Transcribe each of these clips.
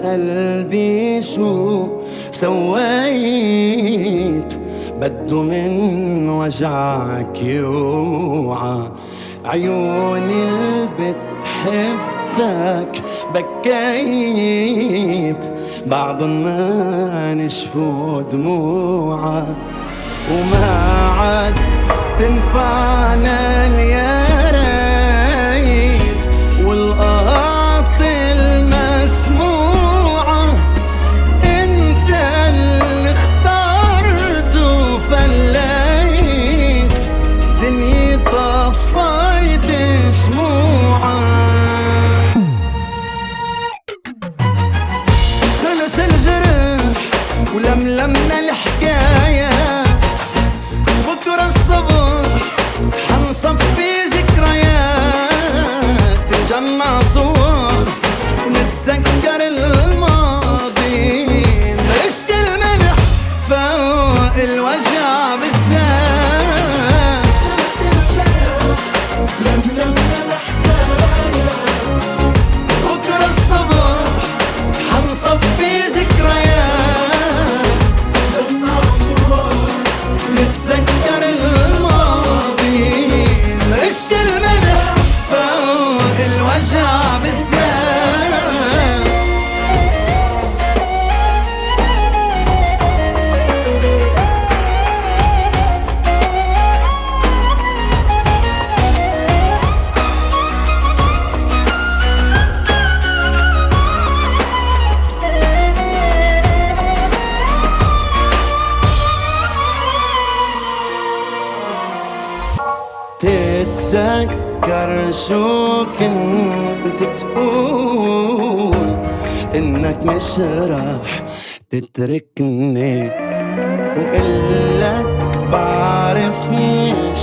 قلبي شو سويت، بده من وجعك يوعى. عيوني اللي بتحبك بكيت، بعضن ما نشفوا دموعك. وما عاد تنفعنا يا ريت، والقط المسموعة انت اللي اخترت وفليت، دنيا طفيت شموعك. خلص الجرح ولملمنا الحكايات، بكرة الصبح حنصفي ذكريات، نجمع صور ونتذكر الماضي، نرش الملح فوق الوجع بالذات. بكرة الصبح حنصفي ذكريات، نتذكر الماضي، نرش الملح فوق الوجع بالذات. تتذكر شو كنت تقول، انك مش راح تتركني، وقلك بعرف مش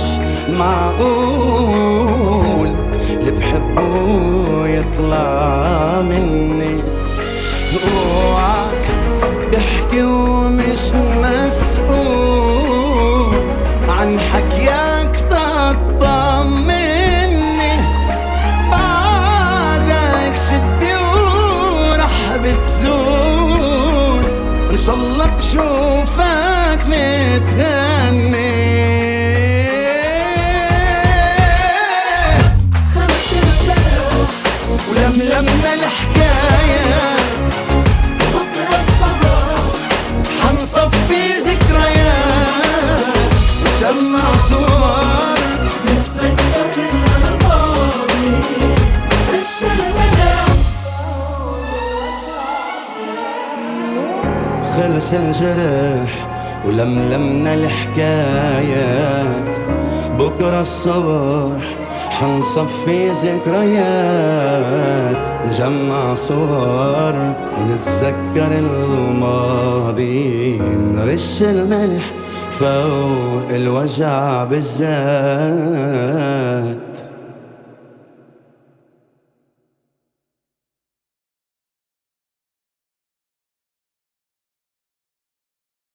معقول اللي بحبه يطلع مني. اوعك تحكي ومش مسؤول عن حكيك، تطمني بعدك شدي ورح بتزول، ان شاء الله بشوفك متغني. خلص الجرح ولملمنا الحكايات، بكرة الصبح حنصفي ذكريات، نجمع صور نتذكر الماضي، رش الملح. خلص الجرح ولملمنا الحكايات، بكرة الصبح حنصفي ذكريات، نجمع صور ونتذكر الماضي، نرش الملح فوق الوجع بالذات.